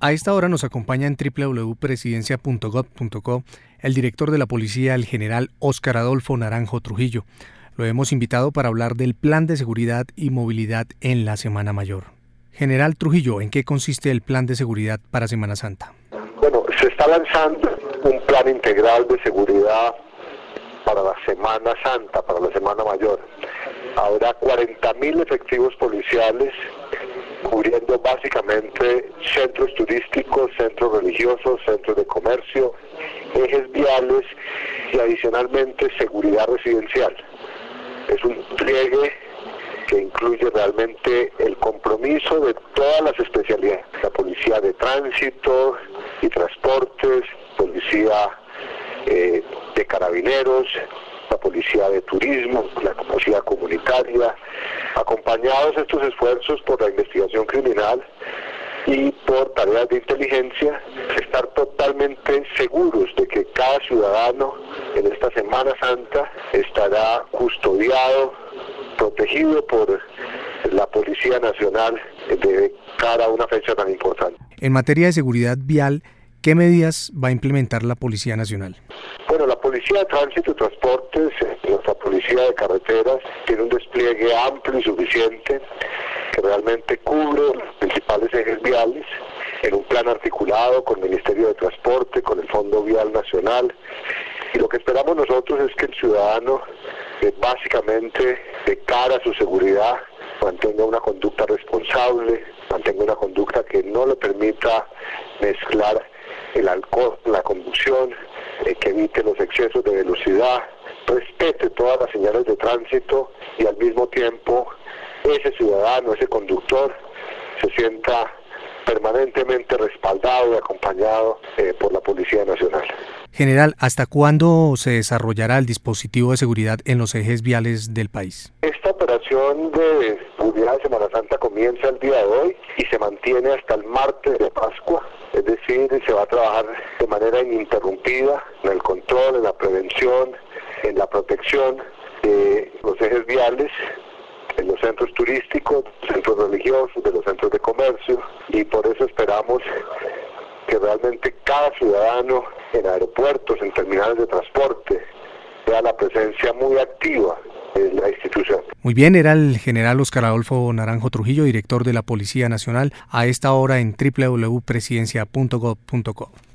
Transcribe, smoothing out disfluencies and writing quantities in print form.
A esta hora nos acompaña en www.presidencia.gov.co el director de la policía, el general Óscar Adolfo Naranjo Trujillo. Lo hemos invitado para hablar del plan de seguridad y movilidad en la Semana Mayor. General Trujillo, ¿en qué consiste el plan de seguridad para Semana Santa? Bueno, se está lanzando un plan integral de seguridad para la Semana Santa, para la Semana Mayor. Habrá 40.000 efectivos policiales cubriendo básicamente centros turísticos, centros religiosos, centros de comercio, ejes viales y adicionalmente seguridad residencial. Es un pliegue que incluye realmente el compromiso de todas las especialidades, la policía de tránsito y transportes, policía de carabineros, la policía de turismo, la policía comunitaria, acompañados estos esfuerzos por la investigación criminal y por tareas de inteligencia, estar totalmente seguros de que cada ciudadano en esta Semana Santa estará custodiado, protegido por la Policía Nacional de cara a una fecha tan importante. En materia de seguridad vial, ¿qué medidas va a implementar la Policía Nacional? Bueno, la Policía de Tránsito y Transportes, nuestra Policía de Carreteras, tiene un despliegue amplio y suficiente que realmente cubre los principales ejes viales en un plan articulado con el Ministerio de Transporte, con el Fondo Vial Nacional. Y lo que esperamos nosotros es que el ciudadano, básicamente de cara a su seguridad, mantenga una conducta responsable, mantenga una conducta que no le permita mezclar el alcohol, la conducción, que evite los excesos de velocidad, respete todas las señales de tránsito y al mismo tiempo ese ciudadano, ese conductor, se sienta permanentemente respaldado y acompañado por la Policía Nacional. General, ¿hasta cuándo se desarrollará el dispositivo de seguridad en los ejes viales del país? Esta operación de seguridad de Semana Santa comienza el día de hoy y se mantiene hasta el martes de Pascua, es decir, se va a trabajar de manera ininterrumpida en el control, en la prevención, en la protección de los ejes viales, en los centros turísticos, centros religiosos, de los centros de comercio, y por eso esperamos que realmente cada ciudadano en aeropuertos, en terminales de transporte, vea la presencia muy activa de la institución. Muy bien, era el general Óscar Adolfo Naranjo Trujillo, director de la Policía Nacional, a esta hora en www.presidencia.gov.co.